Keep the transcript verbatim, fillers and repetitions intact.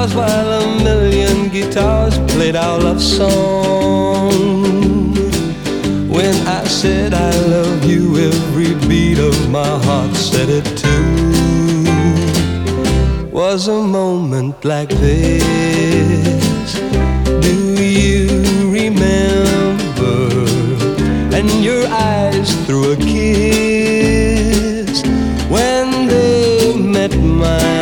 stars while a million guitars played our love song. When I said I love you, every beat of my heart said it too. Was a moment like this, do you remember? And your eyes threw a kiss